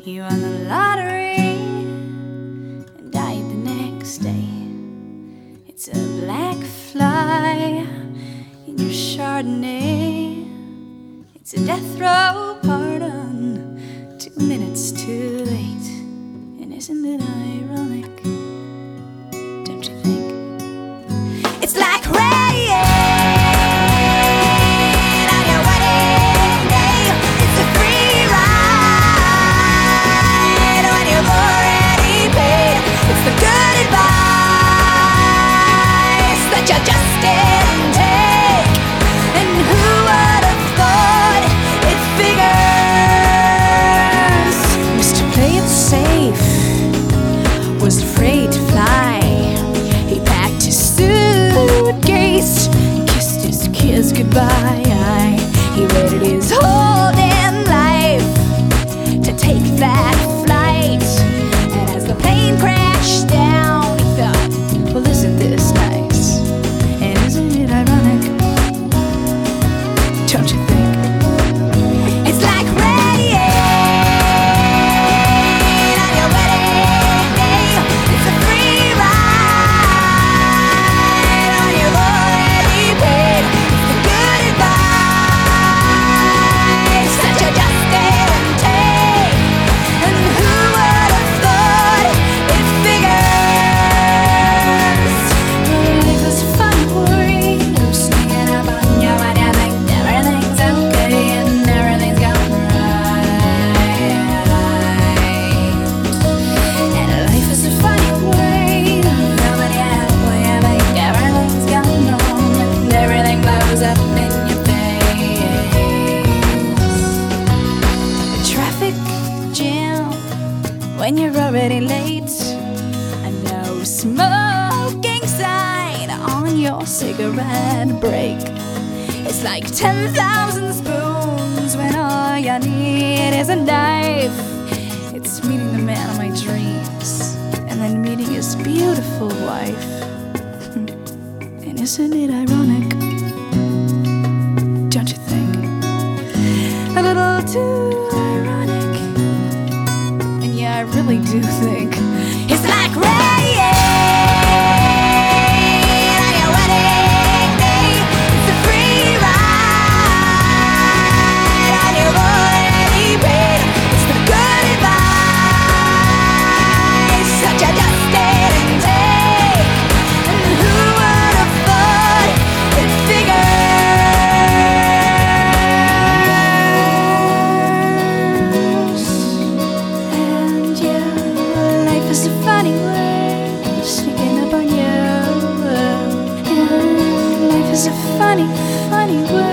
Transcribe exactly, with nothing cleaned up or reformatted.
You won the lottery and died the next day. It's a black fly in your Chardonnay. It's a death row pardon, two minutes too late. And isn't it ironic? Don't you think? It's like rain on your wedding day. It's a free ride when you've already paid. It's the good advice that you just didn't take. And who would have thought it figures? Mister Play It Safe was afraid to fly. He packed his suitcase, kissed his kids goodbye. He waited his whole damn life to take that flight. And as the plane crashed down, he thought, well, isn't this nice? And isn't it ironic? Don't you think? It's like rain on your wedding day. It's a free ride when you've already paid. It's the good advice that you just didn't take. And who would have thought it figures? Life is a funny word, sneaking up on you when you think everything's okay and everything's going right. And life is a funny word, when you when you think everything's going wrong and everything blows up in your face. A traffic jam when you're already late. A no smoking sign on your cigarette break. It's like ten thousand spoons when all you need is a knife. It's meeting the man of my dreams and then meeting his beautiful wife. And isn't it ironic? Don't you think? A little too ironic. And yeah, I really do think it's like rain on your wedding day. It's a free ride and you've already paid. It's the good advice that you just didn't take. And who would have thought it figures? And yeah, life is a funny word, sneaking up on you. And life is a funny, funny word.